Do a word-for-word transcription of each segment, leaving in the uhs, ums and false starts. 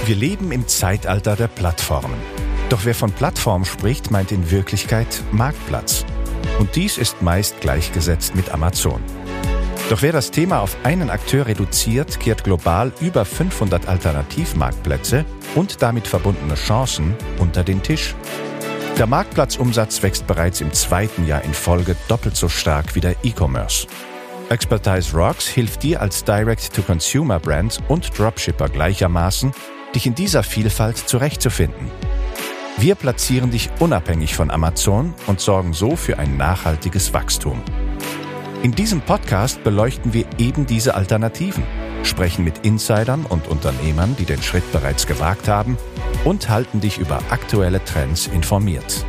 Wir leben im Zeitalter der Plattformen. Doch wer von Plattform spricht, meint in Wirklichkeit Marktplatz. Und dies ist meist gleichgesetzt mit Amazon. Doch wer das Thema auf einen Akteur reduziert, kehrt global über fünfhundert Alternativmarktplätze und damit verbundene Chancen unter den Tisch. Der Marktplatzumsatz wächst bereits im zweiten Jahr in Folge doppelt so stark wie der E-Commerce. Expertise Rocks hilft dir als Direct-to-Consumer-Brand und Dropshipper gleichermaßen, dich in dieser Vielfalt zurechtzufinden. Wir platzieren dich unabhängig von Amazon und sorgen so für ein nachhaltiges Wachstum. In diesem Podcast beleuchten wir eben diese Alternativen, sprechen mit Insidern und Unternehmern, die den Schritt bereits gewagt haben, und halten dich über aktuelle Trends informiert.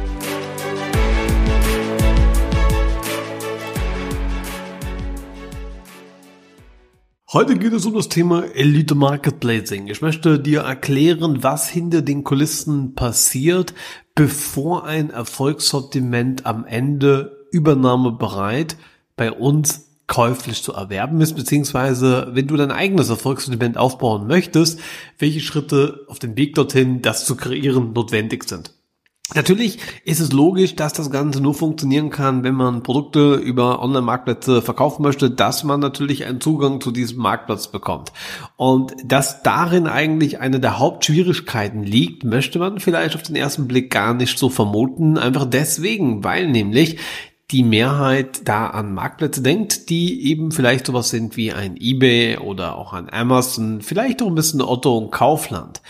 Heute geht es um das Thema Elite Marketplacing. Ich möchte dir erklären, was hinter den Kulissen passiert, bevor ein Erfolgssortiment am Ende übernahmebereit bei uns käuflich zu erwerben ist, beziehungsweise wenn du dein eigenes Erfolgssortiment aufbauen möchtest, welche Schritte auf dem Weg dorthin, das zu kreieren, notwendig sind. Natürlich ist es logisch, dass das Ganze nur funktionieren kann, wenn man Produkte über Online-Marktplätze verkaufen möchte, dass man natürlich einen Zugang zu diesem Marktplatz bekommt. Und dass darin eigentlich eine der Hauptschwierigkeiten liegt, möchte man vielleicht auf den ersten Blick gar nicht so vermuten, einfach deswegen, weil nämlich die Mehrheit da an Marktplätze denkt, die eben vielleicht sowas sind wie ein eBay oder auch ein Amazon, vielleicht auch ein bisschen Otto und Kaufland.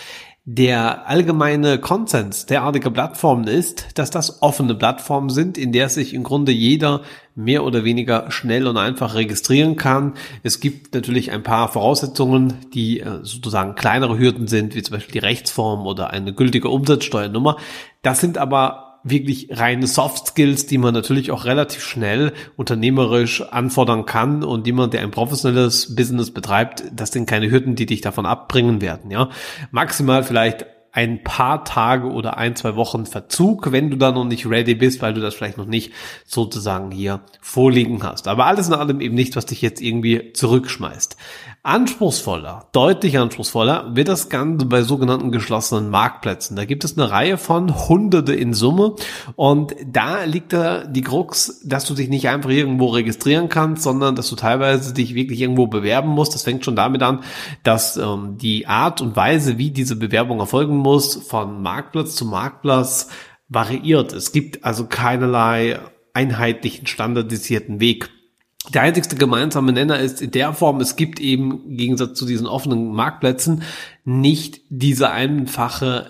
Der allgemeine Konsens derartiger Plattformen ist, dass das offene Plattformen sind, in der sich im Grunde jeder mehr oder weniger schnell und einfach registrieren kann. Es gibt natürlich ein paar Voraussetzungen, die sozusagen kleinere Hürden sind, wie zum Beispiel die Rechtsform oder eine gültige Umsatzsteuernummer. Das sind aber wirklich reine Soft Skills, die man natürlich auch relativ schnell unternehmerisch anfordern kann, und jemand, der ein professionelles Business betreibt, das sind keine Hürden, die dich davon abbringen werden, ja. Maximal vielleicht ein paar Tage oder ein, zwei Wochen Verzug, wenn du da noch nicht ready bist, weil du das vielleicht noch nicht sozusagen hier vorliegen hast. Aber alles in allem eben nicht, was dich jetzt irgendwie zurückschmeißt. Anspruchsvoller, deutlich anspruchsvoller wird das Ganze bei sogenannten geschlossenen Marktplätzen. Da gibt es eine Reihe von Hunderte in Summe, und da liegt da die Krux, dass du dich nicht einfach irgendwo registrieren kannst, sondern dass du teilweise dich wirklich irgendwo bewerben musst. Das fängt schon damit an, dass ähm, die Art und Weise, wie diese Bewerbung erfolgen muss, von Marktplatz zu Marktplatz variiert. Es gibt also keinerlei einheitlichen, standardisierten Weg. Der einzigste gemeinsame Nenner ist in der Form, es gibt eben im Gegensatz zu diesen offenen Marktplätzen nicht diese einfache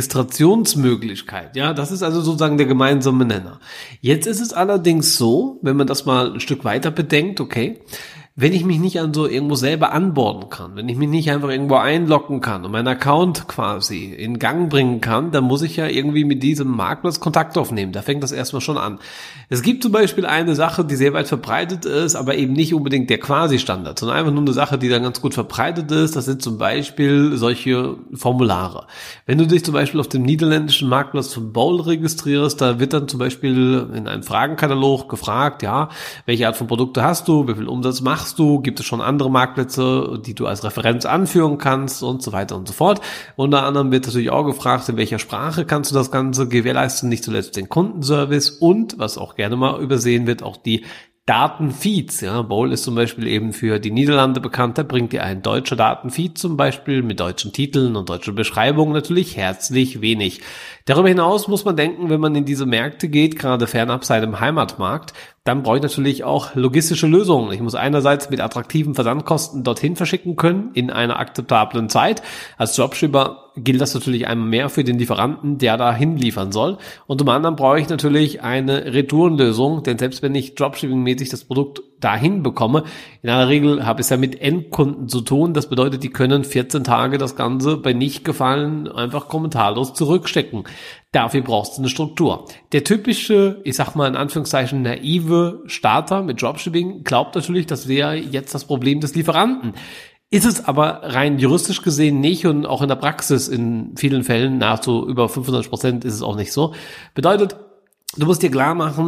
Registrationsmöglichkeit. Ja, das ist also sozusagen der gemeinsame Nenner. Jetzt ist es allerdings so, wenn man das mal ein Stück weiter bedenkt, okay, wenn ich mich nicht an so irgendwo selber anborden kann, wenn ich mich nicht einfach irgendwo einloggen kann und meinen Account quasi in Gang bringen kann, dann muss ich ja irgendwie mit diesem Marktplatz Kontakt aufnehmen. Da fängt das erstmal schon an. Es gibt zum Beispiel eine Sache, die sehr weit verbreitet ist, aber eben nicht unbedingt der Quasi-Standard, sondern einfach nur eine Sache, die dann ganz gut verbreitet ist. Das sind zum Beispiel solche Formulare. Wenn du dich zum Beispiel auf dem niederländischen Marktplatz von Bol registrierst, da wird dann zum Beispiel in einem Fragenkatalog gefragt, ja, welche Art von Produkte hast du, wie viel Umsatz machst du, gibt es schon andere Marktplätze, die du als Referenz anführen kannst und so weiter und so fort. Unter anderem wird natürlich auch gefragt, in welcher Sprache kannst du das Ganze gewährleisten, nicht zuletzt den Kundenservice und, was auch gerne mal übersehen wird, auch die Datenfeeds. Ja, Bol ist zum Beispiel eben für die Niederlande bekannt, da bringt dir ein deutscher Datenfeed zum Beispiel mit deutschen Titeln und deutschen Beschreibungen natürlich herzlich wenig. Darüber hinaus muss man denken, wenn man in diese Märkte geht, gerade fernab seinem Heimatmarkt, dann brauche ich natürlich auch logistische Lösungen. Ich muss einerseits mit attraktiven Versandkosten dorthin verschicken können in einer akzeptablen Zeit. Als Dropshipper gilt das natürlich einmal mehr für den Lieferanten, der da hinliefern soll. Und zum anderen brauche ich natürlich eine Retourenlösung, denn selbst wenn ich Dropshipping-mäßig das Produkt dahin bekomme, in aller Regel habe ich es ja mit Endkunden zu tun. Das bedeutet, die können vierzehn Tage das Ganze bei Nicht-Gefallen einfach kommentarlos zurückstecken. Dafür brauchst du eine Struktur. Der typische, ich sag mal in Anführungszeichen naive Starter mit Dropshipping glaubt natürlich, das wäre jetzt das Problem des Lieferanten. Ist es aber rein juristisch gesehen nicht, und auch in der Praxis in vielen Fällen, nahezu über fünfundneunzig Prozent ist es auch nicht so. Bedeutet, du musst dir klar machen,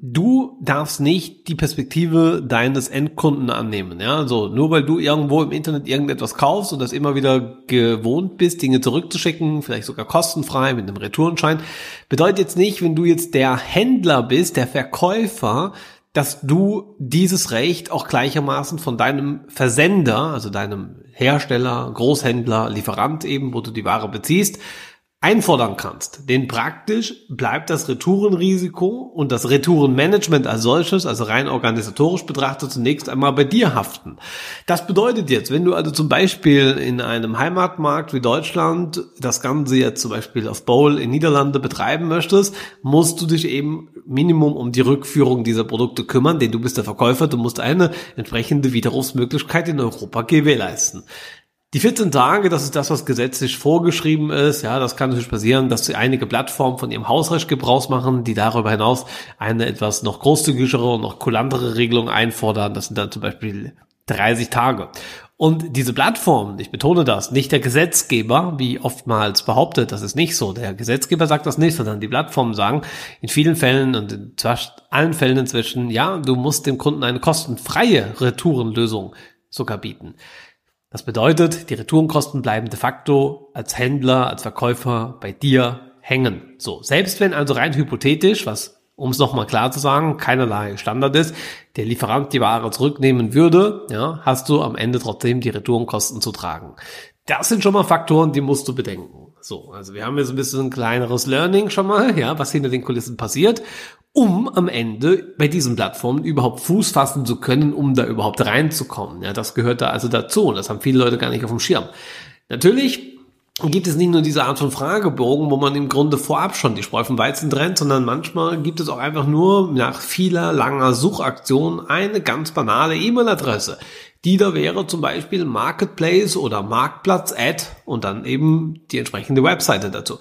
du darfst nicht die Perspektive deines Endkunden annehmen. Ja, also nur weil du irgendwo im Internet irgendetwas kaufst und das immer wieder gewohnt bist, Dinge zurückzuschicken, vielleicht sogar kostenfrei mit einem Retourenschein, bedeutet jetzt nicht, wenn du jetzt der Händler bist, der Verkäufer, dass du dieses Recht auch gleichermaßen von deinem Versender, also deinem Hersteller, Großhändler, Lieferant eben, wo du die Ware beziehst, einfordern kannst. Denn praktisch bleibt das Retourenrisiko und das Retourenmanagement als solches, also rein organisatorisch betrachtet, zunächst einmal bei dir haften. Das bedeutet jetzt, wenn du also zum Beispiel in einem Heimatmarkt wie Deutschland das Ganze jetzt zum Beispiel auf Bol in Niederlande betreiben möchtest, musst du dich eben Minimum um die Rückführung dieser Produkte kümmern, denn du bist der Verkäufer, du musst eine entsprechende Widerrufsmöglichkeit in Europa gewährleisten. Die vierzehn Tage, das ist das, was gesetzlich vorgeschrieben ist. Ja, das kann natürlich passieren, dass einige Plattformen von ihrem Hausrecht Gebrauch machen, die darüber hinaus eine etwas noch großzügigere und noch kulantere Regelung einfordern. Das sind dann zum Beispiel dreißig Tage. Und diese Plattformen, ich betone das, nicht der Gesetzgeber, wie oftmals behauptet, das ist nicht so. Der Gesetzgeber sagt das nicht, sondern die Plattformen sagen in vielen Fällen und in fast allen Fällen inzwischen, ja, du musst dem Kunden eine kostenfreie Retourenlösung sogar bieten. Das bedeutet, die Retourenkosten bleiben de facto als Händler, als Verkäufer bei dir hängen. So, selbst wenn also rein hypothetisch, was, um es nochmal klar zu sagen, keinerlei Standard ist, der Lieferant die Ware zurücknehmen würde, ja, hast du am Ende trotzdem die Retourenkosten zu tragen. Das sind schon mal Faktoren, die musst du bedenken. So, also wir haben jetzt ein bisschen ein kleineres Learning schon mal, ja, was hinter den Kulissen passiert, um am Ende bei diesen Plattformen überhaupt Fuß fassen zu können, um da überhaupt reinzukommen. Ja, das gehört da also dazu und das haben viele Leute gar nicht auf dem Schirm. Natürlich gibt es nicht nur diese Art von Fragebogen, wo man im Grunde vorab schon die Spreu vom Weizen trennt, sondern manchmal gibt es auch einfach nur nach vieler langer Suchaktion eine ganz banale E-Mail-Adresse. Die da wäre zum Beispiel Marketplace oder Marktplatz-Ad und dann eben die entsprechende Webseite dazu.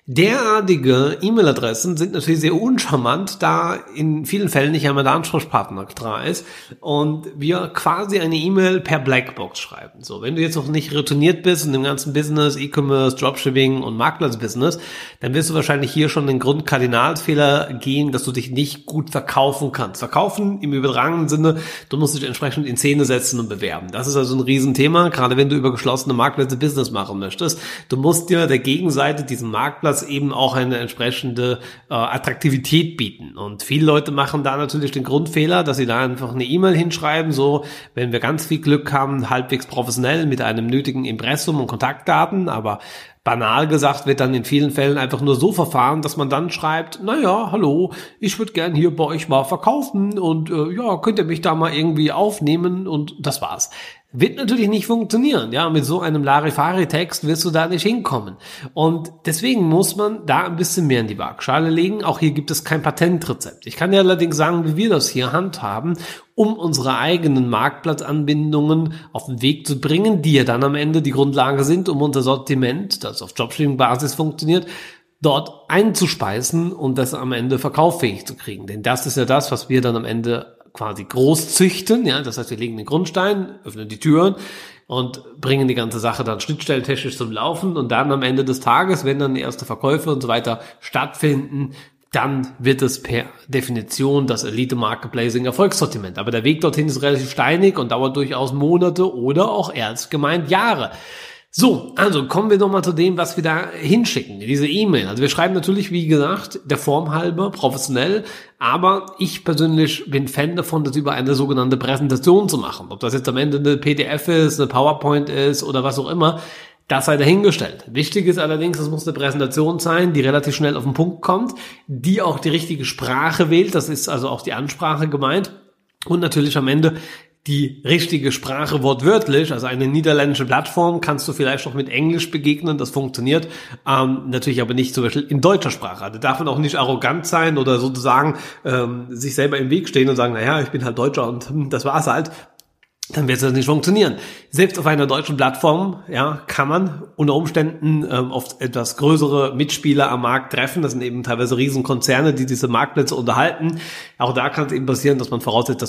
Derartige E-Mail-Adressen sind natürlich sehr uncharmant, da in vielen Fällen nicht einmal der Ansprechpartner da ist und wir quasi eine E-Mail per Blackbox schreiben. So, wenn du jetzt noch nicht retourniert bist in dem ganzen Business, E-Commerce, Dropshipping und Marktplatz-Business, dann wirst du wahrscheinlich hier schon den Grundkardinalfehler gehen, dass du dich nicht gut verkaufen kannst. Verkaufen im übertragenen Sinne, du musst dich entsprechend in Szene setzen und bewerben. Das ist also ein Riesenthema, gerade wenn du über geschlossene Marktplätze Business machen möchtest. Du musst dir der Gegenseite diesen Marktplatz eben auch eine entsprechende äh, Attraktivität bieten. Und viele Leute machen da natürlich den Grundfehler, dass sie da einfach eine E-Mail hinschreiben, so, wenn wir ganz viel Glück haben, halbwegs professionell mit einem nötigen Impressum und Kontaktdaten, aber banal gesagt wird dann in vielen Fällen einfach nur so verfahren, dass man dann schreibt, naja, hallo, ich würde gern hier bei euch mal verkaufen und äh, ja, könnt ihr mich da mal irgendwie aufnehmen und das war's. Wird natürlich nicht funktionieren, ja, mit so einem Larifari-Text wirst du da nicht hinkommen. Und deswegen muss man da ein bisschen mehr in die Waagschale legen. Auch hier gibt es kein Patentrezept. Ich kann dir allerdings sagen, wie wir das hier handhaben, um unsere eigenen Marktplatzanbindungen auf den Weg zu bringen, die ja dann am Ende die Grundlage sind, um unser Sortiment, das auf Dropshipping-Basis funktioniert, dort einzuspeisen und das am Ende verkauffähig zu kriegen. Denn das ist ja das, was wir dann am Ende quasi groß züchten, ja, das heißt, wir legen den Grundstein, öffnen die Türen und bringen die ganze Sache dann schnittstellentechnisch zum Laufen und dann am Ende des Tages, wenn dann die erste Verkäufe und so weiter stattfinden, dann wird es per Definition das Elite Marketplacing Erfolgssortiment. Aber der Weg dorthin ist relativ steinig und dauert durchaus Monate oder auch ernst gemeint Jahre. So, also kommen wir nochmal zu dem, was wir da hinschicken, diese E-Mail. Also wir schreiben natürlich, wie gesagt, der Form halber, professionell, aber ich persönlich bin Fan davon, das über eine sogenannte Präsentation zu machen. Ob das jetzt am Ende eine P D F ist, eine PowerPoint ist oder was auch immer, das sei dahingestellt. Wichtig ist allerdings, es muss eine Präsentation sein, die relativ schnell auf den Punkt kommt, die auch die richtige Sprache wählt, das ist also auch die Ansprache gemeint und natürlich am Ende die richtige Sprache wortwörtlich, also eine niederländische Plattform kannst du vielleicht noch mit Englisch begegnen, das funktioniert, ähm, natürlich aber nicht zum Beispiel in deutscher Sprache. Da darf man auch nicht arrogant sein oder sozusagen ähm, sich selber im Weg stehen und sagen, naja, ich bin halt Deutscher und hm, das war's halt. Dann wird das nicht funktionieren. Selbst auf einer deutschen Plattform, ja, kann man unter Umständen ähm, oft etwas größere Mitspieler am Markt treffen. Das sind eben teilweise Riesenkonzerne, die diese Marktplätze unterhalten. Auch da kann es eben passieren, dass man voraussetzt, dass du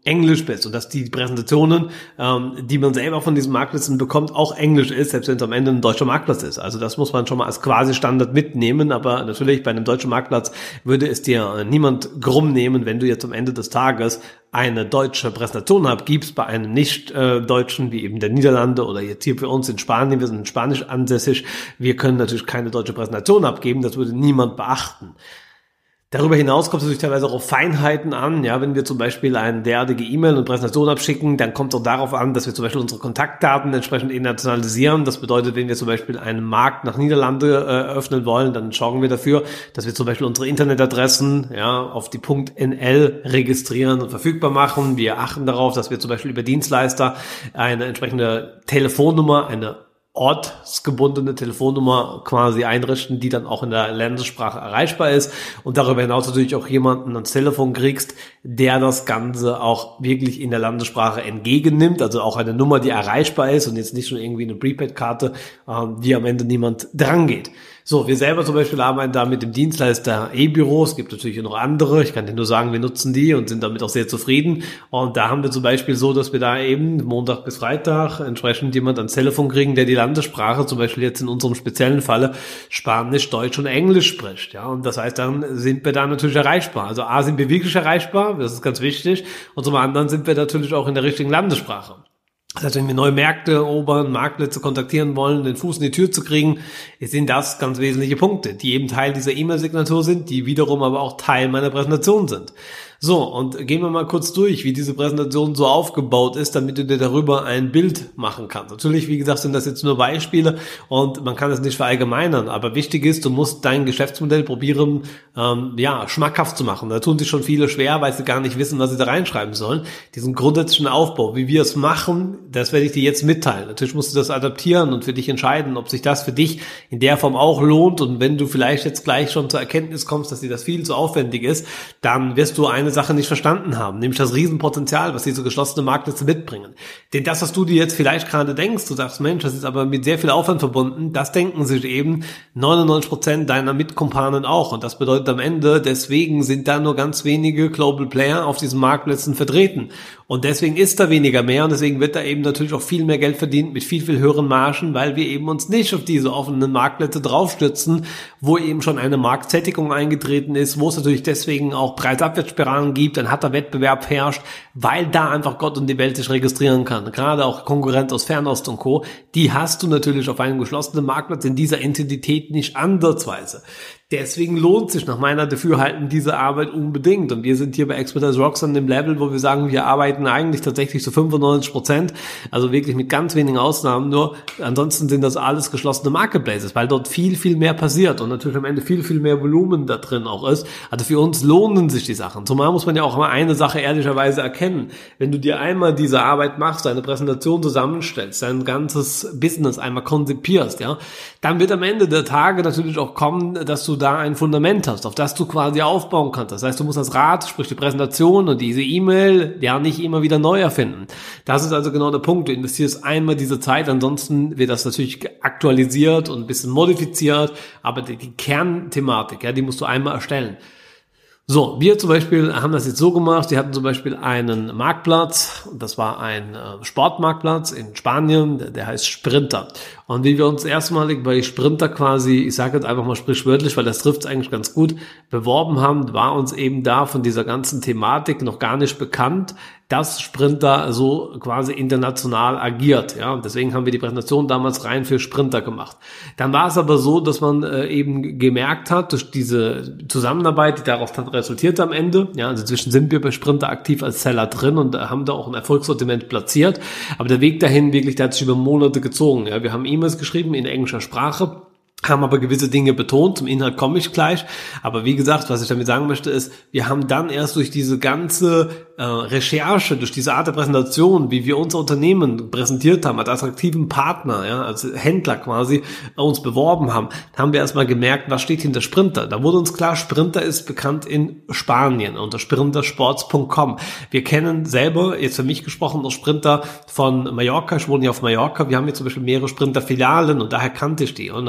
Englisch bist und dass die Präsentationen, ähm, die man selber von diesen Marktplätzen bekommt, auch Englisch ist, selbst wenn es am Ende ein deutscher Marktplatz ist. Also das muss man schon mal als quasi Standard mitnehmen, aber natürlich bei einem deutschen Marktplatz würde es dir niemand krumm nehmen, wenn du jetzt am Ende des Tages eine deutsche Präsentation abgibst bei einem Nicht-Deutschen, wie eben der Niederlande oder jetzt hier für uns in Spanien, wir sind in Spanisch ansässig, wir können natürlich keine deutsche Präsentation abgeben, das würde niemand beachten. Darüber hinaus kommt es natürlich teilweise auch auf Feinheiten an. Ja, wenn wir zum Beispiel eine derartige E-Mail und Präsentation abschicken, dann kommt es auch darauf an, dass wir zum Beispiel unsere Kontaktdaten entsprechend internationalisieren. Das bedeutet, wenn wir zum Beispiel einen Markt nach Niederlande äh, öffnen wollen, dann sorgen wir dafür, dass wir zum Beispiel unsere Internetadressen ja auf die .nl registrieren und verfügbar machen. Wir achten darauf, dass wir zum Beispiel über Dienstleister eine entsprechende Telefonnummer, eine ortsgebundene Telefonnummer quasi einrichten, die dann auch in der Landessprache erreichbar ist und darüber hinaus natürlich auch jemanden ans Telefon kriegst, der das Ganze auch wirklich in der Landessprache entgegennimmt, also auch eine Nummer, die erreichbar ist und jetzt nicht schon irgendwie eine Prepaid-Karte, die am Ende niemand drangeht. So, wir selber zum Beispiel arbeiten da mit dem Dienstleister E-Büro. Es gibt natürlich noch andere. Ich kann dir nur sagen, wir nutzen die und sind damit auch sehr zufrieden. Und da haben wir zum Beispiel so, dass wir da eben Montag bis Freitag entsprechend jemand ans Telefon kriegen, der die Landessprache, zum Beispiel jetzt in unserem speziellen Falle, Spanisch, Deutsch und Englisch spricht. Ja, und das heißt, dann sind wir da natürlich erreichbar. Also A, sind wir wirklich erreichbar, das ist ganz wichtig. Und zum anderen sind wir natürlich auch in der richtigen Landessprache. Das heißt, wenn wir neue Märkte erobern, Marktplätze kontaktieren wollen, den Fuß in die Tür zu kriegen, sind das ganz wesentliche Punkte, die eben Teil dieser E-Mail-Signatur sind, die wiederum aber auch Teil meiner Präsentation sind. So, und gehen wir mal kurz durch, wie diese Präsentation so aufgebaut ist, damit du dir darüber ein Bild machen kannst. Natürlich, wie gesagt, sind das jetzt nur Beispiele und man kann es nicht verallgemeinern, aber wichtig ist, du musst dein Geschäftsmodell probieren, ähm, ja, schmackhaft zu machen. Da tun sich schon viele schwer, weil sie gar nicht wissen, was sie da reinschreiben sollen. Diesen grundsätzlichen Aufbau, wie wir es machen, das werde ich dir jetzt mitteilen. Natürlich musst du das adaptieren und für dich entscheiden, ob sich das für dich in der Form auch lohnt, und wenn du vielleicht jetzt gleich schon zur Erkenntnis kommst, dass dir das viel zu aufwendig ist, dann wirst du eine Sache nicht verstanden haben, nämlich das Riesenpotenzial, was diese geschlossene Marktplätze mitbringen. Denn das, was du dir jetzt vielleicht gerade denkst, du sagst, Mensch, das ist aber mit sehr viel Aufwand verbunden, das denken sich eben neunundneunzig Prozent deiner Mitkumpanen auch, und das bedeutet am Ende, deswegen sind da nur ganz wenige Global Player auf diesen Marktplätzen vertreten. Und deswegen ist da weniger mehr und deswegen wird da eben natürlich auch viel mehr Geld verdient mit viel, viel höheren Margen, weil wir eben uns nicht auf diese offenen Marktplätze draufstützen, wo eben schon eine Marktsättigung eingetreten ist, wo es natürlich deswegen auch Preisabwärtsspiralen gibt, ein harter Wettbewerb herrscht, weil da einfach Gott und die Welt sich registrieren kann. Gerade auch Konkurrent aus Fernost und Co., die hast du natürlich auf einem geschlossenen Marktplatz in dieser Intensität nicht ansatzweise. Deswegen lohnt sich nach meiner Dafürhalten diese Arbeit unbedingt. Und wir sind hier bei Expertise Rocks an dem Level, wo wir sagen, wir arbeiten eigentlich tatsächlich zu fünfundneunzig Prozent, also wirklich mit ganz wenigen Ausnahmen nur. Ansonsten sind das alles geschlossene Marketplaces, weil dort viel, viel mehr passiert und natürlich am Ende viel, viel mehr Volumen da drin auch ist. Also für uns lohnen sich die Sachen. Zumal muss man ja auch mal eine Sache ehrlicherweise erkennen. Wenn du dir einmal diese Arbeit machst, deine Präsentation zusammenstellst, dein ganzes Business einmal konzipierst, ja, dann wird am Ende der Tage natürlich auch kommen, dass du da ein Fundament hast, auf das du quasi aufbauen kannst. Das heißt, du musst das Rad, sprich die Präsentation und diese E-Mail, ja, nicht immer wieder neu erfinden. Das ist also genau der Punkt. Du investierst einmal diese Zeit, ansonsten wird das natürlich aktualisiert und ein bisschen modifiziert, aber die, die Kernthematik, ja, die musst du einmal erstellen. So, wir zum Beispiel haben das jetzt so gemacht, wir hatten zum Beispiel einen Marktplatz, das war ein äh, Sportmarktplatz in Spanien, der, der heißt Sprinter. Und wie wir uns erstmalig bei Sprinter quasi, ich sage jetzt einfach mal sprichwörtlich, weil das trifft es eigentlich ganz gut, beworben haben, war uns eben da von dieser ganzen Thematik noch gar nicht bekannt, dass Sprinter so quasi international agiert. Ja, und deswegen haben wir die Präsentation damals rein für Sprinter gemacht. Dann war es aber so, dass man äh, eben gemerkt hat, durch diese Zusammenarbeit, die daraus dann resultierte am Ende, ja, also inzwischen sind wir bei Sprinter aktiv als Seller drin und äh, haben da auch ein Erfolgssortiment platziert, aber der Weg dahin wirklich, der hat sich über Monate gezogen. Ja, wir haben E-Mails geschrieben in englischer Sprache, haben aber gewisse Dinge betont, zum Inhalt komme ich gleich, aber wie gesagt, was ich damit sagen möchte ist, wir haben dann erst durch diese ganze äh, Recherche, durch diese Art der Präsentation, wie wir unser Unternehmen präsentiert haben, als attraktiven Partner, ja, als Händler quasi, äh, uns beworben haben, haben wir erstmal gemerkt, was steht hinter Sprinter. Da wurde uns klar, Sprinter ist bekannt in Spanien unter sprintersports punkt com. Wir kennen selber, jetzt für mich gesprochen, noch Sprinter von Mallorca, ich wohne hier auf Mallorca, wir haben hier zum Beispiel mehrere Sprinter-Filialen und daher kannte ich die und dann habe ich angefangen,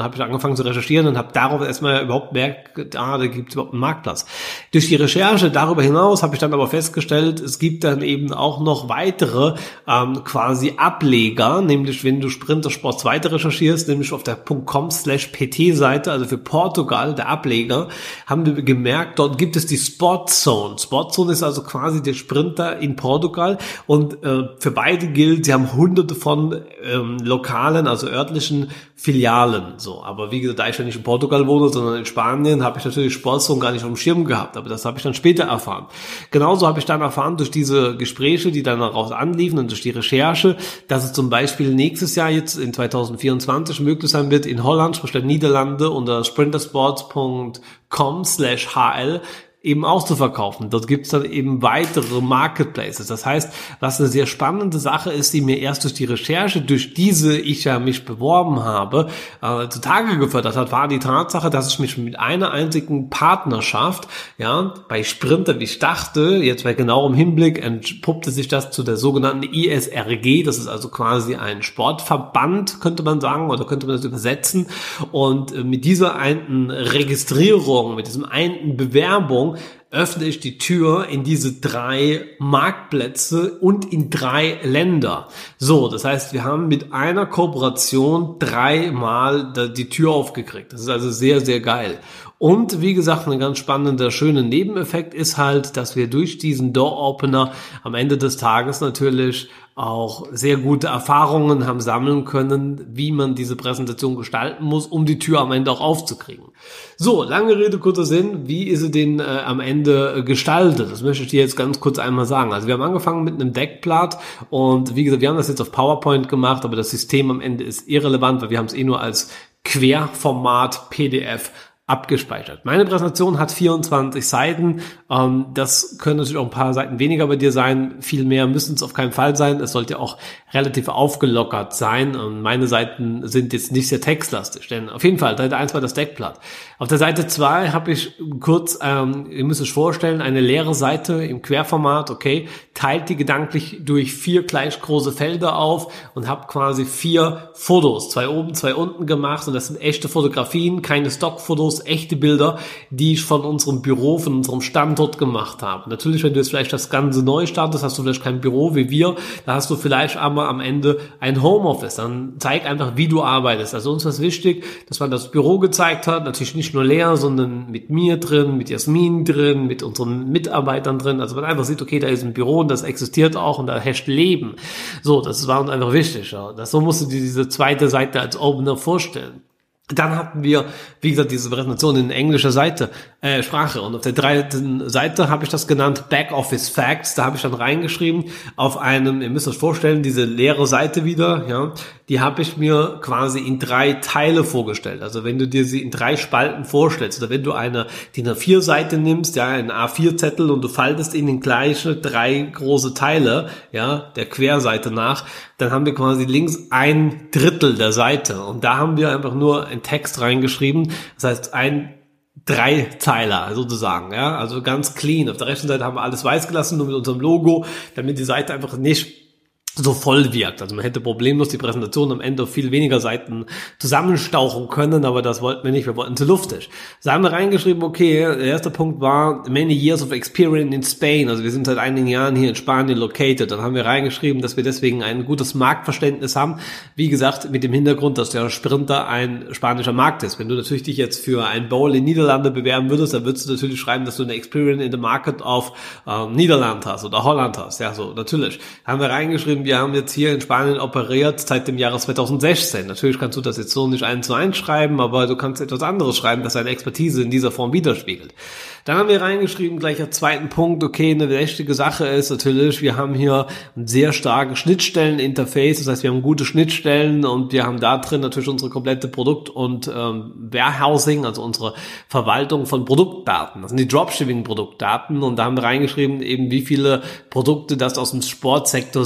angefangen zu recherchieren und habe darauf erstmal überhaupt merkt, ah, da gibt es überhaupt einen Marktplatz. Durch die Recherche darüber hinaus habe ich dann aber festgestellt, es gibt dann eben auch noch weitere ähm, quasi Ableger, nämlich wenn du Sprinter Sports weiter recherchierst, nämlich auf der .com slash pt-Seite, also für Portugal, der Ableger, haben wir gemerkt, dort gibt es die Sportzone. Sportzone ist also quasi der Sprinter in Portugal und äh, für beide gilt, sie haben hunderte von ähm, lokalen, also örtlichen Filialen. So, aber wie gesagt, da ich ja nicht in Portugal wohne, sondern in Spanien, habe ich natürlich Sportzone gar nicht auf dem Schirm gehabt, aber das habe ich dann später erfahren. Genauso habe ich dann erfahren durch diese Gespräche, die dann daraus anliefen und durch die Recherche, dass es zum Beispiel nächstes Jahr jetzt in zwanzig vierundzwanzig möglich sein wird, in Holland, sprich der Niederlande, unter sprintersports punkt com slash h l eben auszuverkaufen. Dort gibt es dann eben weitere Marketplaces. Das heißt, was eine sehr spannende Sache ist, die mir erst durch die Recherche, durch diese ich ja mich beworben habe, äh, zutage gefördert hat, war die Tatsache, dass ich mich mit einer einzigen Partnerschaft, ja, bei Sprinter, wie ich dachte, jetzt bei genauerem Hinblick entpuppte sich das zu der sogenannten I S R G, das ist also quasi ein Sportverband, könnte man sagen, oder könnte man das übersetzen. Und äh, mit dieser einen Registrierung, mit diesem einen Bewerbung, öffne ich die Tür in diese drei Marktplätze und in drei Länder. So, das heißt, wir haben mit einer Kooperation dreimal die Tür aufgekriegt. Das ist also sehr, sehr geil. Und wie gesagt, ein ganz spannender, schöner Nebeneffekt ist halt, dass wir durch diesen Door-Opener am Ende des Tages natürlich auch sehr gute Erfahrungen haben sammeln können, wie man diese Präsentation gestalten muss, um die Tür am Ende auch aufzukriegen. So, lange Rede, kurzer Sinn, wie ist sie denn äh, am Ende äh, gestaltet? Das möchte ich dir jetzt ganz kurz einmal sagen. Also wir haben angefangen mit einem Deckblatt und wie gesagt, wir haben das jetzt auf PowerPoint gemacht, aber das System am Ende ist irrelevant, weil wir haben es eh nur als Querformat P D F abgespeichert. Meine Präsentation hat vierundzwanzig Seiten. Ähm, das können natürlich auch ein paar Seiten weniger bei dir sein. Viel mehr müssen es auf keinen Fall sein. Es sollte auch relativ aufgelockert sein. Und meine Seiten sind jetzt nicht sehr textlastig. Denn auf jeden Fall, Seite eins war das Deckblatt. Auf der Seite zwei habe ich kurz, ähm, ihr müsst euch vorstellen, eine leere Seite im Querformat, okay, teilt die gedanklich durch vier gleich große Felder auf und habe quasi vier Fotos, zwei oben, zwei unten gemacht. Und das sind echte Fotografien, keine Stockfotos, echte Bilder, die ich von unserem Büro, von unserem Standort gemacht habe. Natürlich, wenn du jetzt vielleicht das Ganze neu startest, hast du vielleicht kein Büro wie wir, da hast du vielleicht aber am Ende ein Homeoffice. Dann zeig einfach, wie du arbeitest. Also uns war es wichtig, dass man das Büro gezeigt hat, natürlich nicht nur leer, sondern mit mir drin, mit Jasmin drin, mit unseren Mitarbeitern drin. Also man einfach sieht, okay, da ist ein Büro und das existiert auch und da herrscht Leben. So, das war uns einfach wichtig. Ja. Das, so musst du dir diese zweite Seite als Opener vorstellen. Dann hatten wir, wie gesagt, diese Präsentation in englischer Seite, äh, Sprache. Und auf der dritten Seite habe ich das genannt Backoffice Facts. Da habe ich dann reingeschrieben auf einem, ihr müsst euch vorstellen, diese leere Seite wieder, ja, die habe ich mir quasi in drei Teile vorgestellt. Also wenn du dir sie in drei Spalten vorstellst, oder wenn du eine D I N A vier Seite nimmst, ja, einen A vier Zettel und du faltest ihn in gleiche drei große Teile, ja, der Querseite nach, dann haben wir quasi links ein Drittel der Seite. Und da haben wir einfach nur einen Text reingeschrieben. Das heißt, ein Dreiteiler sozusagen, ja, also ganz clean. Auf der rechten Seite haben wir alles weiß gelassen, nur mit unserem Logo, damit die Seite einfach nicht so voll wirkt. Also man hätte problemlos die Präsentation am Ende auf viel weniger Seiten zusammenstauchen können, aber das wollten wir nicht, wir wollten zu luftig. Da haben wir reingeschrieben, okay, der erste Punkt war many years of experience in Spain, also wir sind seit einigen Jahren hier in Spanien located. Dann haben wir reingeschrieben, dass wir deswegen ein gutes Marktverständnis haben, wie gesagt, mit dem Hintergrund, dass der Sprinter ein spanischer Markt ist. Wenn du natürlich dich jetzt für ein Bowl in Niederlande bewerben würdest, dann würdest du natürlich schreiben, dass du eine Experience in the Market of ähm, Niederland hast oder Holland hast, ja, so, natürlich. Da haben wir reingeschrieben, wir haben jetzt hier in Spanien operiert seit dem Jahre zweitausendsechzehn. Natürlich kannst du das jetzt so nicht eins zu eins schreiben, aber du kannst etwas anderes schreiben, das deine Expertise in dieser Form widerspiegelt. Dann haben wir reingeschrieben, gleich als zweiten Punkt, okay, eine wichtige Sache ist natürlich, wir haben hier ein sehr starkes Schnittstellen-Interface, das heißt, wir haben gute Schnittstellen und wir haben da drin natürlich unsere komplette Produkt- und ähm, Warehousing, also unsere Verwaltung von Produktdaten. Das sind die Dropshipping-Produktdaten und da haben wir reingeschrieben, eben wie viele Produkte das aus dem Sportsektor sind. Das sind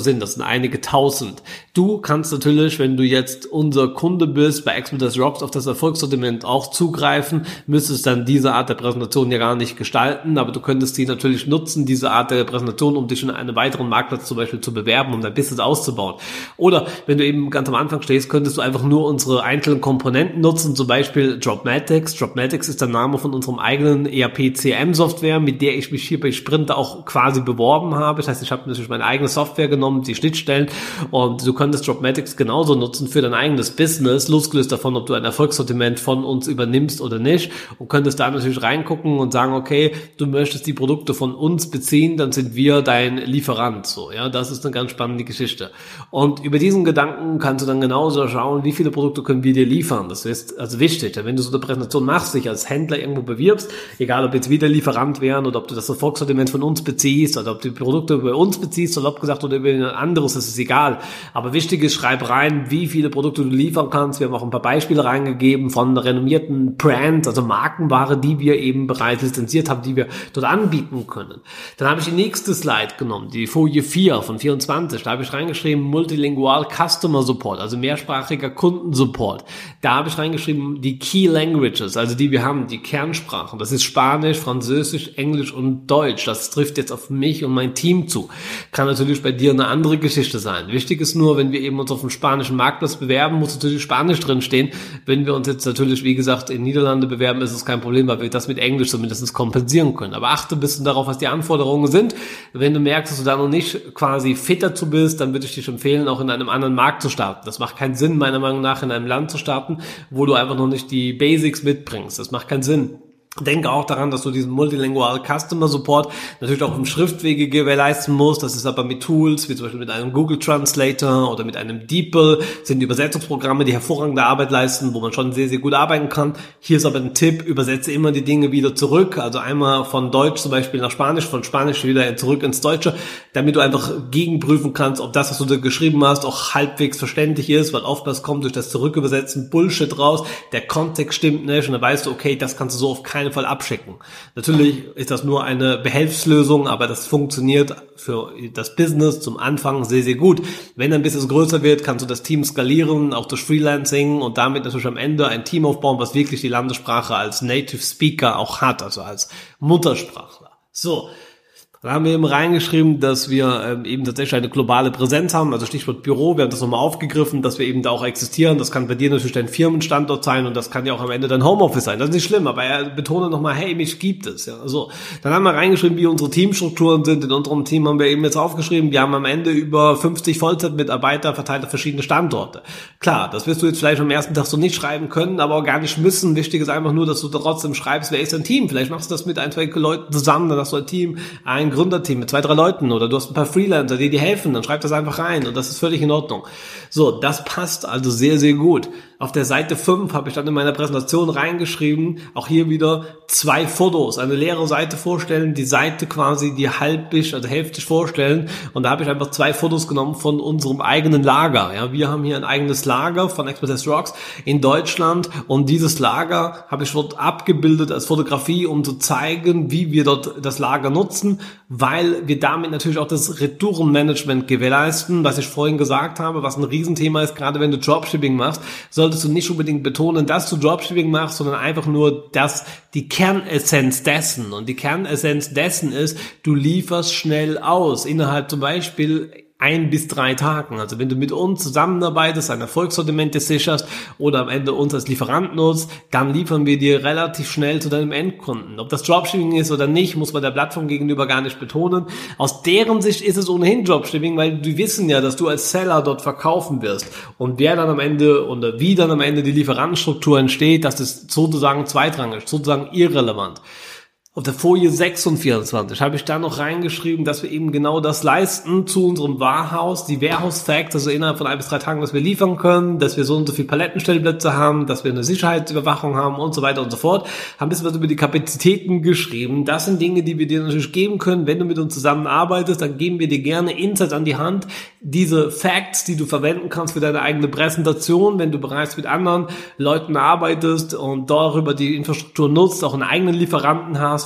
einige tausend. Du kannst natürlich, wenn du jetzt unser Kunde bist, bei Expertise Rocks auf das Erfolgssortiment auch zugreifen, müsstest dann diese Art der Präsentation ja gar nicht gestalten, aber du könntest die natürlich nutzen, diese Art der Präsentation, um dich in einen weiteren Marktplatz zum Beispiel zu bewerben, um dein Business auszubauen. Oder wenn du eben ganz am Anfang stehst, könntest du einfach nur unsere einzelnen Komponenten nutzen, zum Beispiel Dropmatics. Dropmatics ist der Name von unserem eigenen E R P-C M-Software, mit der ich mich hier bei Sprint auch quasi beworben habe. Das heißt, ich habe natürlich meine eigene Software genommen, die Schnittstellen, und du könntest Dropmatics genauso nutzen für dein eigenes Business, losgelöst davon, ob du ein Erfolgssortiment von uns übernimmst oder nicht, und könntest da natürlich reingucken und sagen, okay, du möchtest die Produkte von uns beziehen, dann sind wir dein Lieferant. So, ja, das ist eine ganz spannende Geschichte. Und über diesen Gedanken kannst du dann genauso schauen, wie viele Produkte können wir dir liefern. Das ist also wichtig, denn wenn du so eine Präsentation machst, dich als Händler irgendwo bewirbst, egal ob jetzt wieder Lieferant wären oder ob du das Erfolgssortiment von uns beziehst oder ob du die Produkte bei uns beziehst, salopp gesagt, oder über ein anderes, das ist egal. Aber wichtig ist, schreib rein, wie viele Produkte du liefern kannst. Wir haben auch ein paar Beispiele reingegeben von renommierten Brands, also Markenware, die wir eben bereits lizenziert haben, die wir dort anbieten können. Dann habe ich die nächste Slide genommen, die Folie vier von vierundzwanzig. Da habe ich reingeschrieben Multilingual Customer Support, also mehrsprachiger Kundensupport. Da habe ich reingeschrieben die Key Languages, also die wir haben, die Kernsprachen. Das ist Spanisch, Französisch, Englisch und Deutsch. Das trifft jetzt auf mich und mein Team zu. Kann natürlich bei dir eine andere Geschichte sein. Wichtig ist nur, wenn wir eben uns auf dem spanischen Marktplatz bewerben, muss natürlich Spanisch drinstehen. Wenn wir uns jetzt natürlich, wie gesagt, in Niederlande bewerben, ist es kein Problem, weil wir das mit Englisch zumindest kompensieren können. Aber achte ein bisschen darauf, was die Anforderungen sind. Wenn du merkst, dass du da noch nicht quasi fit dazu bist, dann würde ich dich empfehlen, auch in einem anderen Markt zu starten. Das macht keinen Sinn, meiner Meinung nach, in einem Land zu starten, wo du einfach noch nicht die Basics mitbringst. Das macht keinen Sinn. Denke auch daran, dass du diesen Multilingual Customer Support natürlich auch im Schriftwege gewährleisten musst. Das ist aber mit Tools, wie zum Beispiel mit einem Google Translator oder mit einem DeepL, sind Übersetzungsprogramme, die hervorragende Arbeit leisten, wo man schon sehr, sehr gut arbeiten kann. Hier ist aber ein Tipp, übersetze immer die Dinge wieder zurück, also einmal von Deutsch zum Beispiel nach Spanisch, von Spanisch wieder zurück ins Deutsche, damit du einfach gegenprüfen kannst, ob das, was du da geschrieben hast, auch halbwegs verständlich ist, weil oftmals kommt durch das Zurückübersetzen Bullshit raus, der Kontext stimmt nicht und dann weißt du, okay, das kannst du so auf keinen Fall abschicken. Natürlich ist das nur eine Behelfslösung, aber das funktioniert für das Business zum Anfang sehr, sehr gut. Wenn ein Business größer wird, kannst du das Team skalieren, auch durch Freelancing, und damit natürlich am Ende ein Team aufbauen, was wirklich die Landessprache als Native Speaker auch hat, also als Muttersprachler. So. Da haben wir eben reingeschrieben, dass wir ähm, eben tatsächlich eine globale Präsenz haben, also Stichwort Büro, wir haben das nochmal aufgegriffen, dass wir eben da auch existieren. Das kann bei dir natürlich dein Firmenstandort sein und das kann ja auch am Ende dein Homeoffice sein. Das ist nicht schlimm, aber er betone nochmal, hey, mich gibt es. Ja, so. Dann haben wir reingeschrieben, wie unsere Teamstrukturen sind. In unserem Team haben wir eben jetzt aufgeschrieben, wir haben am Ende über fünfzig Vollzeitmitarbeiter verteilt auf verschiedene Standorte. Klar, das wirst du jetzt vielleicht am ersten Tag so nicht schreiben können, aber auch gar nicht müssen. Wichtig ist einfach nur, dass du trotzdem schreibst, wer ist dein Team? Vielleicht machst du das mit ein, zwei Leuten zusammen, dann hast du ein Team, ein Gründerteam mit zwei, drei Leuten, oder du hast ein paar Freelancer, die dir helfen, dann schreib das einfach rein und das ist völlig in Ordnung. So, das passt also sehr, sehr gut. Auf der Seite fünf habe ich dann in meiner Präsentation reingeschrieben, auch hier wieder zwei Fotos, eine leere Seite vorstellen, die Seite quasi die halbig, also hälftig vorstellen, und da habe ich einfach zwei Fotos genommen von unserem eigenen Lager. Ja, wir haben hier ein eigenes Lager von Expertise Rocks in Deutschland und dieses Lager habe ich dort abgebildet als Fotografie, um zu zeigen, wie wir dort das Lager nutzen, weil wir damit natürlich auch das Retourenmanagement gewährleisten, was ich vorhin gesagt habe, was ein Riesenthema ist, gerade wenn du Dropshipping machst, solltest du nicht unbedingt betonen, dass du Dropshipping machst, sondern einfach nur, dass die Kernessenz dessen, und die Kernessenz dessen ist, du lieferst schnell aus, innerhalb zum Beispiel ein bis drei Tagen. Also wenn du mit uns zusammenarbeitest, ein Erfolgssortiment sicherst oder am Ende uns als Lieferant nutzt, dann liefern wir dir relativ schnell zu deinem Endkunden. Ob das Dropshipping ist oder nicht, muss man der Plattform gegenüber gar nicht betonen. Aus deren Sicht ist es ohnehin Dropshipping, weil die wissen ja, dass du als Seller dort verkaufen wirst. Und wer dann am Ende oder wie dann am Ende die Lieferantenstruktur entsteht, das ist sozusagen zweitrangig, sozusagen irrelevant. Auf der Folie sechs und vierundzwanzig habe ich da noch reingeschrieben, dass wir eben genau das leisten zu unserem Warehouse, die Warehouse Facts, also innerhalb von ein bis drei Tagen, dass wir liefern können, dass wir so und so viele Palettenstellplätze haben, dass wir eine Sicherheitsüberwachung haben und so weiter und so fort. Haben ein bisschen was über die Kapazitäten geschrieben. Das sind Dinge, die wir dir natürlich geben können. Wenn du mit uns zusammenarbeitest, dann geben wir dir gerne Insights an die Hand. Diese Facts, die du verwenden kannst für deine eigene Präsentation, wenn du bereits mit anderen Leuten arbeitest und darüber die Infrastruktur nutzt, auch einen eigenen Lieferanten hast,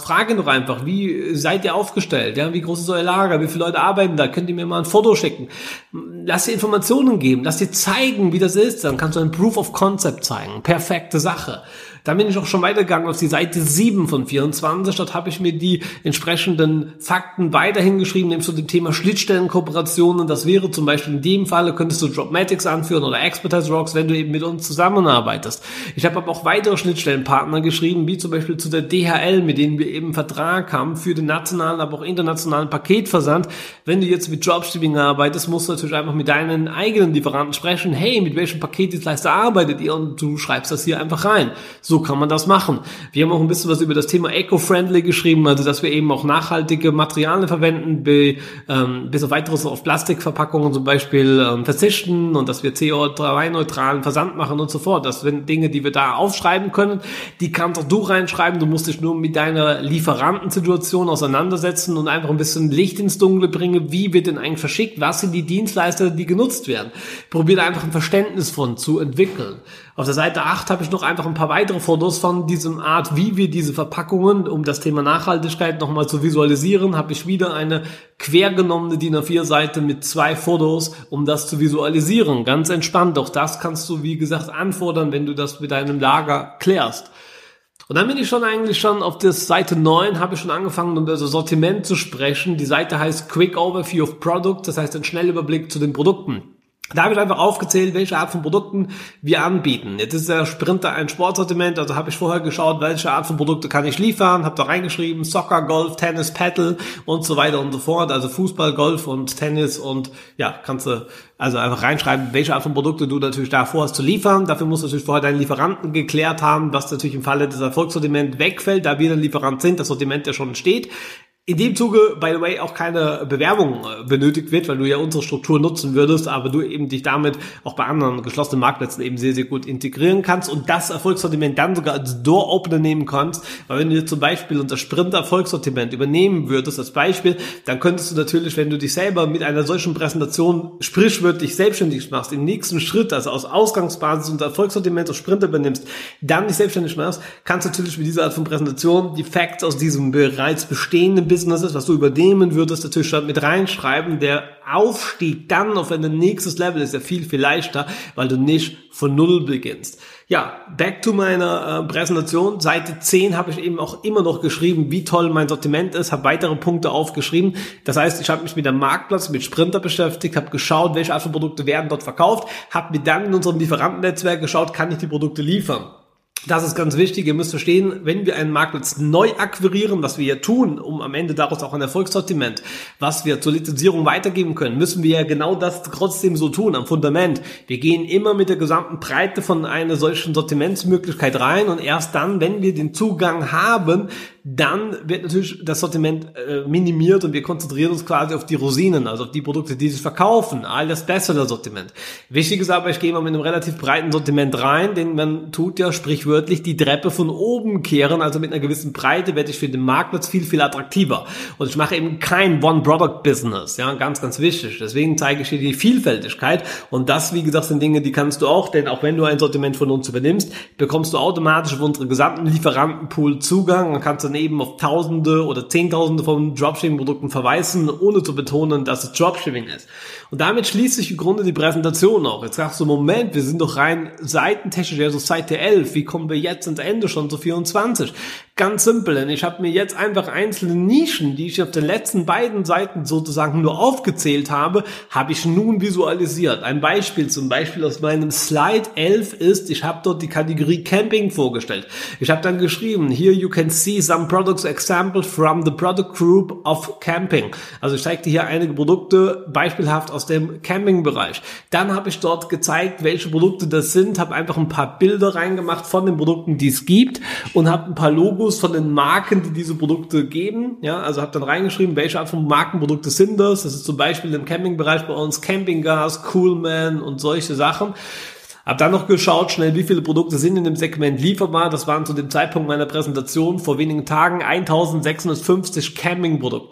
hast, frage doch einfach, wie seid ihr aufgestellt? Ja, wie groß ist euer Lager? Wie viele Leute arbeiten da? Könnt ihr mir mal ein Foto schicken? Lass dir Informationen geben, lass dir zeigen, wie das ist. Dann kannst du ein Proof of Concept zeigen. Perfekte Sache. Dann bin ich auch schon weitergegangen auf die Seite sieben von vierundzwanzig. Dort habe ich mir die entsprechenden Fakten weiterhin geschrieben, nämlich zu dem Thema Schnittstellenkooperationen. Das wäre zum Beispiel in dem Falle, könntest du Dropmatics anführen oder Expertise Rocks, wenn du eben mit uns zusammenarbeitest. Ich habe aber auch weitere Schnittstellenpartner geschrieben, wie zum Beispiel zu der D H L, mit denen wir eben einen Vertrag haben für den nationalen, aber auch internationalen Paketversand. Wenn du jetzt mit Dropshipping arbeitest, musst du natürlich einfach mit deinen eigenen Lieferanten sprechen. Hey, mit welchem Paketdienstleister arbeitet ihr? Und du schreibst das hier einfach rein. So kann man das machen. Wir haben auch ein bisschen was über das Thema Eco-Friendly geschrieben, also dass wir eben auch nachhaltige Materialien verwenden, be, ähm, bis auf weiteres auf Plastikverpackungen zum Beispiel ähm, verzichten und dass wir C O zwei neutralen Versand machen und so fort. Das sind Dinge, die wir da aufschreiben können. Die kannst auch du reinschreiben. Du musst dich nur mit deiner Lieferantensituation auseinandersetzen und einfach ein bisschen Licht ins Dunkle bringen. Wie wird denn eigentlich verschickt? Was sind die Dienstleister, die genutzt werden? Probier da einfach ein Verständnis von zu entwickeln. Auf der Seite acht habe ich noch einfach ein paar weitere Fotos von diesem Art, wie wir diese Verpackungen, um das Thema Nachhaltigkeit nochmal zu visualisieren, habe ich wieder eine quergenommene D I N A vier Seite mit zwei Fotos, um das zu visualisieren. Ganz entspannt. Auch das kannst du, wie gesagt, anfordern, wenn du das mit deinem Lager klärst. Und dann bin ich schon eigentlich schon auf der Seite neun, habe ich schon angefangen, um das Sortiment zu sprechen. Die Seite heißt Quick Overview of Product, das heißt ein Schnellüberblick zu den Produkten. Da habe ich einfach aufgezählt, welche Art von Produkten wir anbieten. Jetzt ist der Sprinter ein Sportsortiment, also habe ich vorher geschaut, welche Art von Produkte kann ich liefern, habe da reingeschrieben, Soccer, Golf, Tennis, Paddle und so weiter und so fort, also Fußball, Golf und Tennis und ja, kannst du also einfach reinschreiben, welche Art von Produkte du natürlich da vorhast zu liefern. Dafür musst du natürlich vorher deinen Lieferanten geklärt haben, was natürlich im Falle des Erfolgssortiments wegfällt, da wir ein Lieferant sind, das Sortiment ja schon steht. In dem Zuge, by the way, auch keine Bewerbung benötigt wird, weil du ja unsere Struktur nutzen würdest, aber du eben dich damit auch bei anderen geschlossenen Marktplätzen eben sehr, sehr gut integrieren kannst und das Erfolgssortiment dann sogar als Door-Opener nehmen kannst, weil wenn du jetzt zum Beispiel unser Sprint-Erfolgssortiment übernehmen würdest als Beispiel, dann könntest du natürlich, wenn du dich selber mit einer solchen Präsentation sprichwörtlich selbstständig machst, im nächsten Schritt, also aus Ausgangsbasis und Erfolgssortiment aus Sprint übernimmst, dann dich selbstständig machst, kannst du natürlich mit dieser Art von Präsentation die Facts aus diesem bereits bestehenden Businesses, was du übernehmen würdest, natürlich schon mit reinschreiben. Der Aufstieg dann auf ein nächstes Level ist ja viel, viel leichter, weil du nicht von Null beginnst. Ja, back to meiner äh, Präsentation. Seite zehn habe ich eben auch immer noch geschrieben, wie toll mein Sortiment ist, habe weitere Punkte aufgeschrieben. Das heißt, ich habe mich mit dem Marktplatz, mit Sprinter beschäftigt, habe geschaut, welche Art von Produkte werden dort verkauft, habe mir dann in unserem Lieferantennetzwerk geschaut, kann ich die Produkte liefern. Das ist ganz wichtig, ihr müsst verstehen, wenn wir einen Marktplatz neu akquirieren, was wir ja tun, um am Ende daraus auch ein Erfolgssortiment, was wir zur Lizenzierung weitergeben können, müssen wir ja genau das trotzdem so tun, am Fundament. Wir gehen immer mit der gesamten Breite von einer solchen Sortimentsmöglichkeit rein und erst dann, wenn wir den Zugang haben, dann wird natürlich das Sortiment äh, minimiert und wir konzentrieren uns quasi auf die Rosinen, also auf die Produkte, die sich verkaufen, all das Bestseller-Sortiment. Wichtig ist aber, ich gehe mal mit einem relativ breiten Sortiment rein, denn man tut ja sprichwörtlich die Treppe von oben kehren, also mit einer gewissen Breite werde ich für den Marktplatz viel, viel attraktiver. Und ich mache eben kein One-Product-Business, ja, ganz, ganz wichtig. Deswegen zeige ich dir die Vielfältigkeit und das, wie gesagt, sind Dinge, die kannst du auch, denn auch wenn du ein Sortiment von uns übernimmst, bekommst du automatisch auf unseren gesamten Lieferantenpool Zugang und kannst dann eben auf Tausende oder Zehntausende von Dropshipping-Produkten verweisen, ohne zu betonen, dass es Dropshipping ist. Und damit schließt sich im Grunde die Präsentation auch. Jetzt sagst du, Moment, wir sind doch rein seitentechnisch, also Seite elf, wie kommen wir jetzt ins Ende schon zu vierundzwanzig? Ganz simpel, denn ich habe mir jetzt einfach einzelne Nischen, die ich auf den letzten beiden Seiten sozusagen nur aufgezählt habe, habe ich nun visualisiert. Ein Beispiel zum Beispiel aus meinem Slide elf ist, ich habe dort die Kategorie Camping vorgestellt. Ich habe dann geschrieben, here you can see some products example from the product group of camping. Also ich zeige dir hier einige Produkte beispielhaft aus dem Camping-Bereich. Dann habe ich dort gezeigt, welche Produkte das sind, habe einfach ein paar Bilder reingemacht von den Produkten, die es gibt und habe ein paar Logos von den Marken, die diese Produkte geben. Ja, also habe dann reingeschrieben, welche Art von Markenprodukte sind das. Das ist zum Beispiel im Campingbereich bei uns Campinggas, Coolman und solche Sachen. Hab dann noch geschaut, schnell, wie viele Produkte sind in dem Segment lieferbar. Das waren zu dem Zeitpunkt meiner Präsentation vor wenigen Tagen eintausendsechshundertfünfzig Campingprodukte.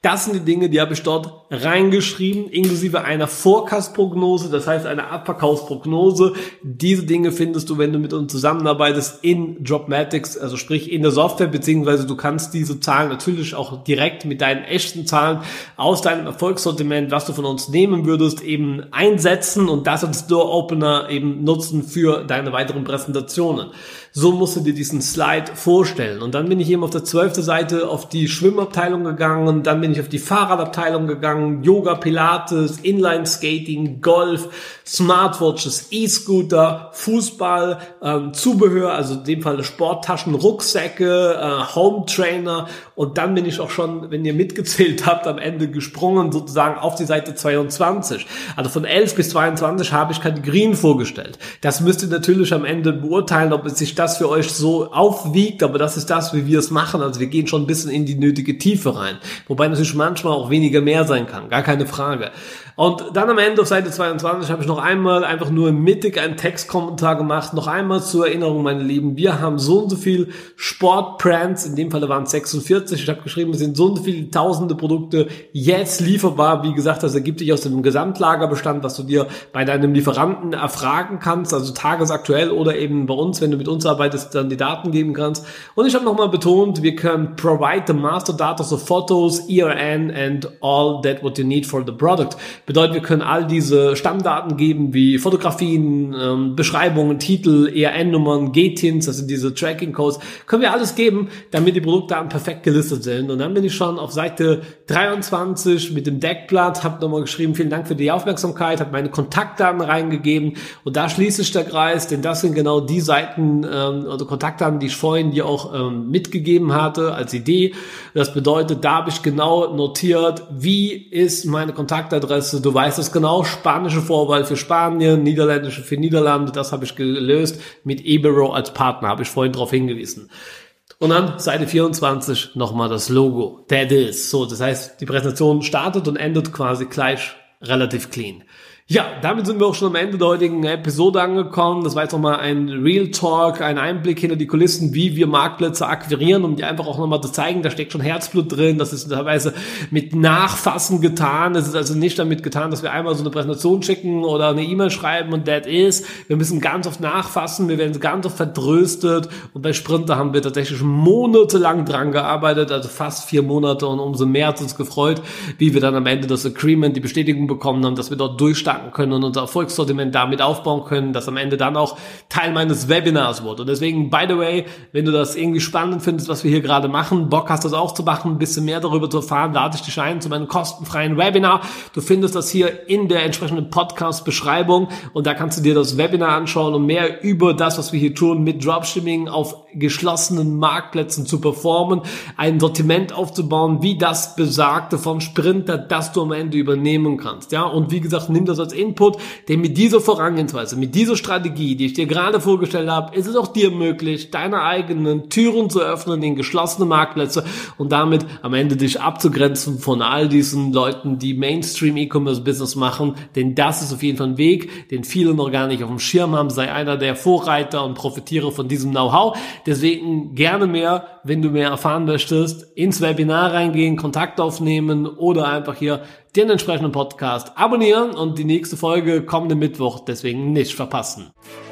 Das sind die Dinge, die habe ich dort reingeschrieben, inklusive einer Forecast-Prognose, das heißt eine Abverkaufsprognose. Diese Dinge findest du, wenn du mit uns zusammenarbeitest, in Dropmatics, also sprich in der Software, beziehungsweise du kannst diese Zahlen natürlich auch direkt mit deinen echten Zahlen aus deinem Erfolgssortiment, was du von uns nehmen würdest, eben einsetzen und das als Door-Opener eben nutzen für deine weiteren Präsentationen. So musst du dir diesen Slide vorstellen. Und dann bin ich eben auf der zwölften Seite auf die Schwimmabteilung gegangen, dann bin ich auf die Fahrradabteilung gegangen, Yoga, Pilates, Inline-Skating, Golf, Smartwatches, E-Scooter, Fußball, ähm, Zubehör, also in dem Fall Sporttaschen, Rucksäcke, äh, Home-Trainer und dann bin ich auch schon, wenn ihr mitgezählt habt, am Ende gesprungen sozusagen auf die Seite zweiundzwanzig. Also von elf bis zweiundzwanzig habe ich Kategorien vorgestellt. Das müsst ihr natürlich am Ende beurteilen, ob es sich das für euch so aufwiegt, aber das ist das, wie wir es machen. Also wir gehen schon ein bisschen in die nötige Tiefe rein. Wobei natürlich manchmal auch weniger mehr sein kann, gar keine Frage. Und dann am Ende auf Seite zweiundzwanzig habe ich noch einmal einfach nur mittig einen Textkommentar gemacht. Noch einmal zur Erinnerung, meine Lieben, wir haben so und so viel Sportbrands, in dem Fall waren es sechsundvierzig, ich habe geschrieben, es sind so und so viele tausende Produkte jetzt lieferbar. Wie gesagt, das ergibt sich aus dem Gesamtlagerbestand, was du dir bei deinem Lieferanten erfragen kannst, also tagesaktuell oder eben bei uns, wenn du mit uns arbeitest, dann die Daten geben kannst. Und ich habe nochmal betont, wir können provide the master data, so Fotos, E R N and all that what you need for the product. Bedeutet, wir können all diese Stammdaten geben, wie Fotografien, ähm, Beschreibungen, Titel, E R N-Nummern, G T I Ns, also diese Tracking-Codes, können wir alles geben, damit die Produktdaten perfekt gelistet sind. Und dann bin ich schon auf Seite dreiundzwanzig mit dem Deckblatt, habe nochmal geschrieben, vielen Dank für die Aufmerksamkeit, habe meine Kontaktdaten reingegeben und da schließt sich der Kreis, denn das sind genau die Seiten, ähm, also Kontaktdaten, die ich vorhin dir auch ähm, mitgegeben hatte als Idee. Das bedeutet, da habe ich genau notiert, wie ist meine Kontaktadresse. Du weißt es genau, spanische Vorwahl für Spanien, niederländische für Niederlande, das habe ich gelöst mit eBureau als Partner, habe ich vorhin darauf hingewiesen. Und dann Seite vierundzwanzig nochmal das Logo, that is. So, das heißt, die Präsentation startet und endet quasi gleich relativ clean. Ja, damit sind wir auch schon am Ende der heutigen Episode angekommen. Das war jetzt nochmal ein Real Talk, ein Einblick hinter die Kulissen, wie wir Marktplätze akquirieren, um dir einfach auch nochmal zu zeigen, da steckt schon Herzblut drin, das ist teilweise mit Nachfassen getan. Es ist also nicht damit getan, dass wir einmal so eine Präsentation schicken oder eine E-Mail schreiben und that is. Wir müssen ganz oft nachfassen, wir werden ganz oft vertröstet und bei Sprinter haben wir tatsächlich monatelang dran gearbeitet, also fast vier Monate und umso mehr hat es uns gefreut, wie wir dann am Ende das Agreement, die Bestätigung bekommen haben, dass wir dort durchstarten können und unser Erfolgssortiment damit aufbauen können, das am Ende dann auch Teil meines Webinars wird. Und deswegen, by the way, wenn du das irgendwie spannend findest, was wir hier gerade machen, Bock hast, das auch zu machen, ein bisschen mehr darüber zu erfahren, lade ich dich ein zu meinem kostenfreien Webinar. Du findest das hier in der entsprechenden Podcast-Beschreibung und da kannst du dir das Webinar anschauen, um mehr über das, was wir hier tun, mit Dropshipping auf geschlossenen Marktplätzen zu performen, ein Sortiment aufzubauen, wie das besagte von Sprinter, das du am Ende übernehmen kannst. Ja, und wie gesagt, nimm das als Input, denn mit dieser Vorangehensweise, mit dieser Strategie, die ich dir gerade vorgestellt habe, ist es auch dir möglich, deine eigenen Türen zu öffnen in geschlossene Marktplätze und damit am Ende dich abzugrenzen von all diesen Leuten, die Mainstream-E-Commerce-Business machen, denn das ist auf jeden Fall ein Weg, den viele noch gar nicht auf dem Schirm haben. Sei einer der Vorreiter und profitiere von diesem Know-how. Deswegen gerne mehr, wenn du mehr erfahren möchtest, ins Webinar reingehen, Kontakt aufnehmen oder einfach hier den entsprechenden Podcast abonnieren und die nächste Folge kommende Mittwoch deswegen nicht verpassen.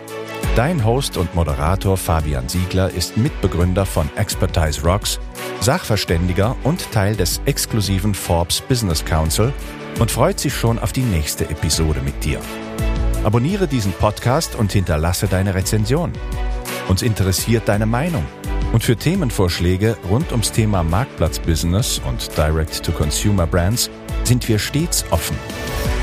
Dein Host und Moderator Fabian Siegler ist Mitbegründer von Expertise Rocks, Sachverständiger und Teil des exklusiven Forbes Business Council und freut sich schon auf die nächste Episode mit dir. Abonniere diesen Podcast und hinterlasse deine Rezension. Uns interessiert deine Meinung. Und für Themenvorschläge rund ums Thema Marktplatzbusiness und Direct-to-Consumer Brands sind wir stets offen.